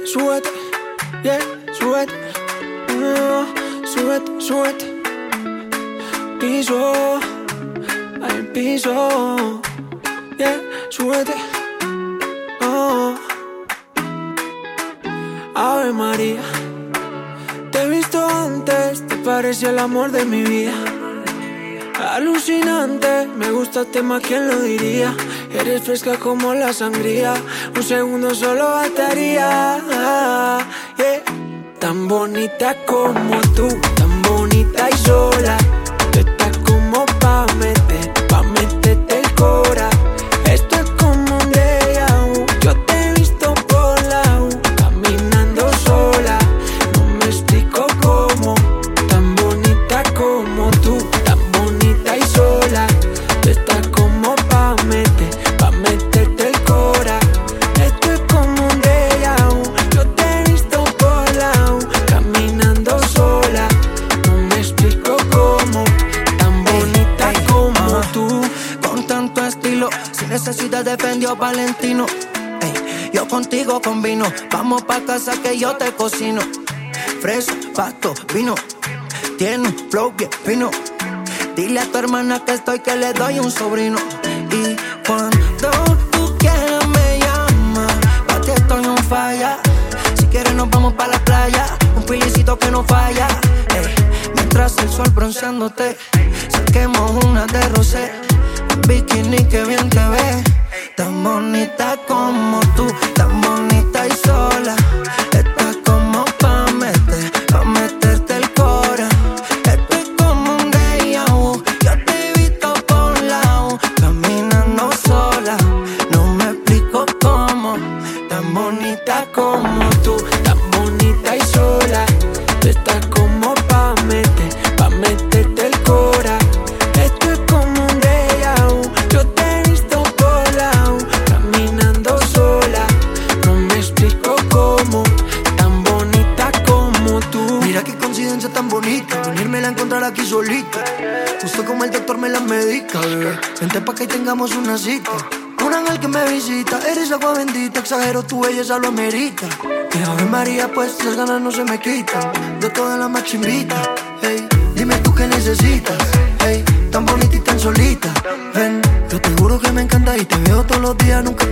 súbete, yeah, súbete, súbete, súbete. Piso, al piso, yeah, súbete. Ave María, te he visto antes, te parece el amor de mi vida. Alucinante, me gustaste más, ¿quién lo diría? Eres fresca como la sangría, un segundo solo bastaría, yeah. Tan bonita como tú, tan bonita y sola. Tú estás como pa' meterte el cora. Esto es como un déjà vu. Yo te he visto por la U, caminando sola. No me explico cómo, tan bonita como tú, tan bonita y sola. Tú estás como pa' meterte el cora. Esto es como un déjà vu. Yo te he visto por la U, caminando sola. No me explico cómo, tan bonita como tú. Con tanto estilo, sin necesidad de Fendi o Valentino. Ey, yo contigo combino, vamos pa' casa que yo te cocino. Fresa, pasto, vino, tiene un flow bien fino. Dile a tu hermana que estoy, que le doy un sobrino. Y cuando tú quieras me llamas, pa' ti estoy on falla. Si quieres nos vamos pa' la playa, un pillecito que no falla. Ey, mientras el sol bronceándote, saquemos una de rosé. En bikini que bien te ve, tan bonita como tú, tan bonita y sola. Estás como pa' meterte el cora. Esto es como un déjà vu. Yo te he visto por la U, caminando sola. No me explico cómo, tan bonita como tú, Tan bonita y sola. Tú estás como pa' meterte el cora. Esto es como un déjà vu. Yo te he visto por la U, caminando sola. No me explico cómo, tan bonita como tú. Mira qué coincidencia tan bonita, venírmela a encontrar aquí solita. Justo como el doctor me la medica, bebé. Vente pa' que tengamos una cita. Un ángel que me visita, eres agua bendita. Exagero, tu belleza lo amerita. Y Ave María, pues las ganas no se me quitan. De todas las más chimbitas. Hey, dime tú qué necesitas. Hey, tan bonita y tan solita. Ven, yo te juro que me encanta y te veo todos los días, nunca